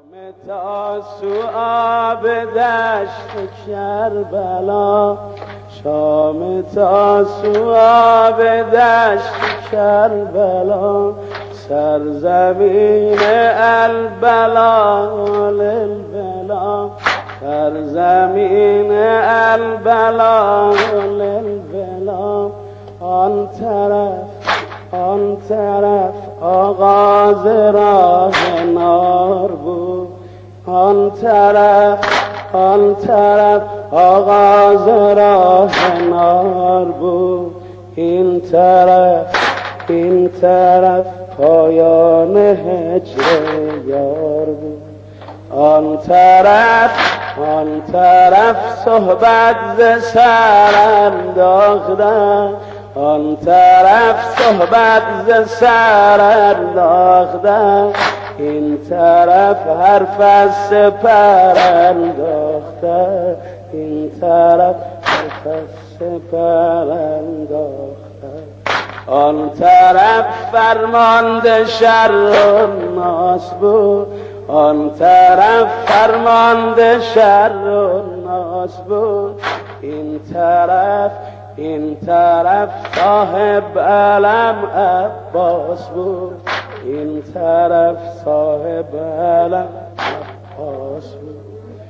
تاسو آب دشت کربلا، شام تاسو آب دشت کربلا، سرزمین البلا للبلا، سرزمین البلا للبلا. آن طرف آغاز راه نار بود، آن طرف آغاز راه نار بود، این طرف پایان هجر یار بود. آن طرف صحبت ز سر انداختن، آن طرف صحبت ز سر انداختن، این طرف حرف از سپر انداختن، این طرف حرف از سپر انداختن. آن طرف فرمانده شر و ناس بود، آن طرف فرمانده شر و ناس بود، این طرف صاحب علم عباس بود، این طرف صاحب علم عباس بود.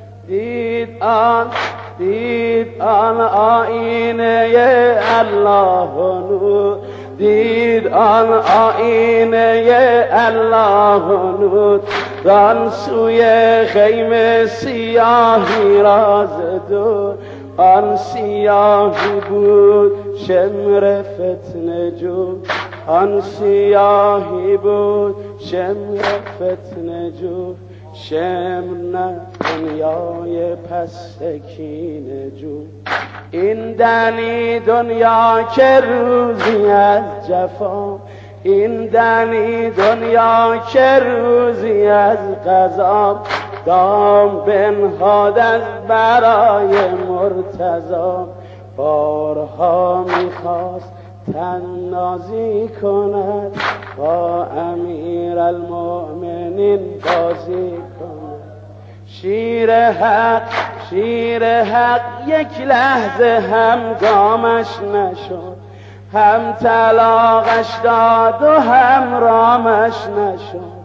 دید آن آینه الله نور، دید آن آینه الله نور، زان سوی خیمه سیاهی راز دور، آن سیاهی بود شمر فتنه جو، آن سیاهی بود شمر فتنه جو، شمر نه دنیای پس کینه جو. این دنی دنیا که روزی از جفا، این دنی دنیا که روزی از قضا، دام بنهاد از برای مرتضی، بارها میخواست تنازی کند، با امیر المؤمنین بازی کند. شیر حق یک لحظه هم گامش نشد، هم طلاقش داد و هم رامش نشد.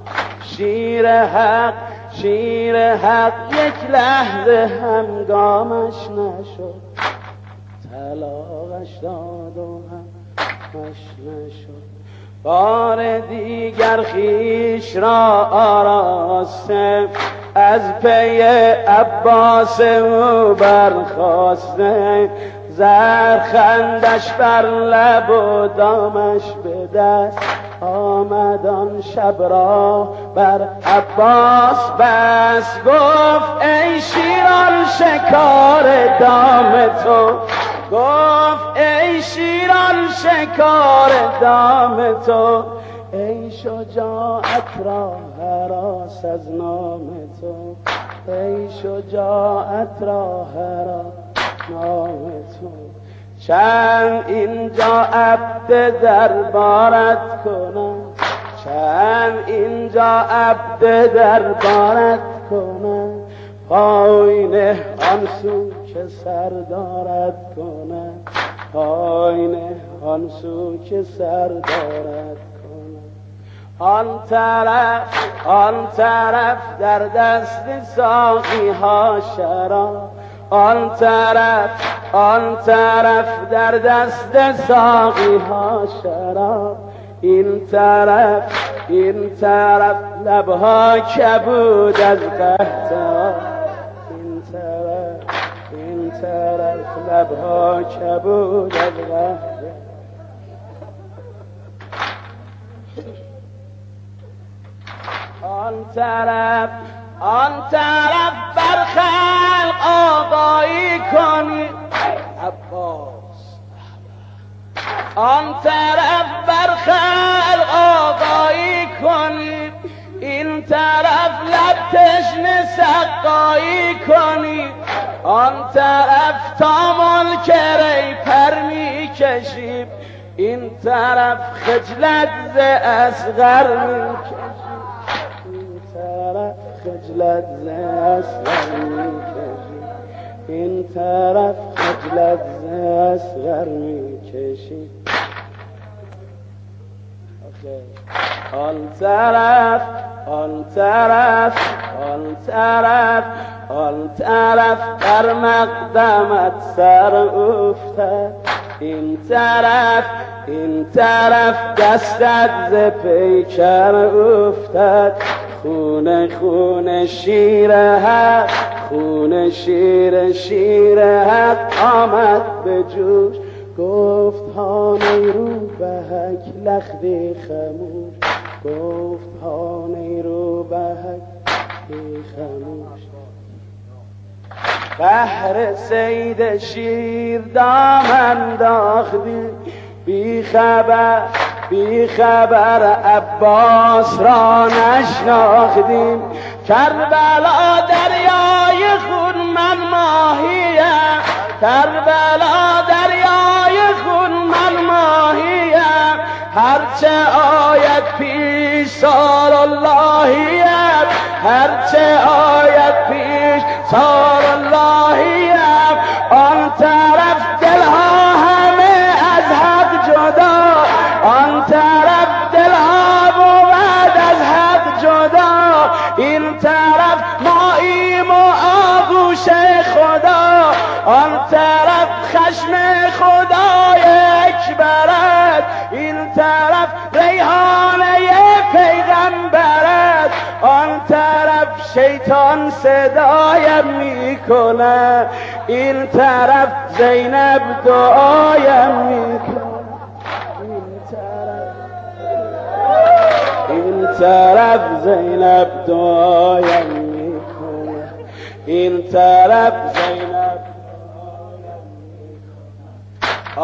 شیر حق یک لحظه هم گامش نشد، طلاقش داد و همش نشد. بار دیگر خیش را آراسته، از پی عباس او برخاسته، زرخندش بر لب و دامش به دست، آمدان شب را بر عباس بس. گفت ای شیران شکار دام تو، گفت ای شیران شکار دام تو، ای شجاعت را هراس از نام تو، ای شجاعت را هراس نام تو. چند اینجا عبد دربارت کنم، چند اینجا عبد دربارت کنم، پای نه آن سو که سردارت کنم، پای نه آن سو که سردارت کنم. آن طرف در دست ساقی ها شراب، آن طرف در دست ساقی ها شراب، این طرف لبها کبود از قحطی، این طرف لبها کبود از قحطی. آن طرف بر خلق آقایی کنی عباس، آن طرف بر خلق آقایی کنی، این طرف لب تشنه سقایی کنی، آن طرف تا منکر پر می کشیم، این طرف خجلت ز اصغر می کشیم، این طرف خجلت ز اصغر میکشی، این طرف خجلت ز اصغر میکشی. آن طرف آن طرف آن طرف آن طرف در مقدمت سر افتد، این طرف دستت ز پیکر افتد. خون شیر حق، خون شیر حق آمد به جوش. گفت ها نیرو بهک لختی خموش، گفت ها نیرو بهک لختی خموش. بهر صید شیر دام انداختی، بی خبر عباس را نشناختیم. کربلا دریای خون من ماهیم، کربلا دریای خون من ماهیم. هرچه آید پیش سار اللهیم، هرچه آید پیش سار اللهیم. آن طرف دلها همه از حق جدا، آن طرف دلها بود از حق جدا. این طرف ماییم و آغوش خدا، آن طرف خشم خدای اکبرت، این طرف ریحانه پیغمبرت. آن طرف شیطان صدایم میکنه، این طرف زینب دعایم میکنه. این طرف زینب دعایم میکنه، این طرف زینب دعایم میکنه.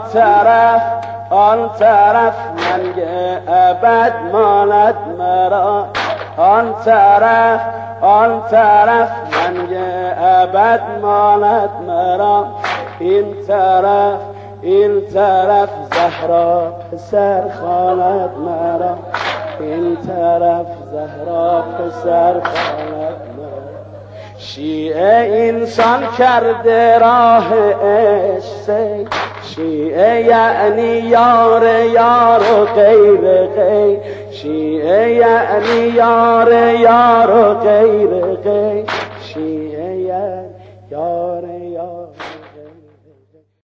آن طرف منگ ابد ماند مرا، آن طرف منگ ابد ماند مرا. این طرف زهرا پسر خواند مرا، این طرف زهرا پسر خواند مرا. شیعه انسان کرده راه عشق، شیعه یعنی یار و غیر غیر، شیعه یعنی یار و غیر غیر، شیعه یعنی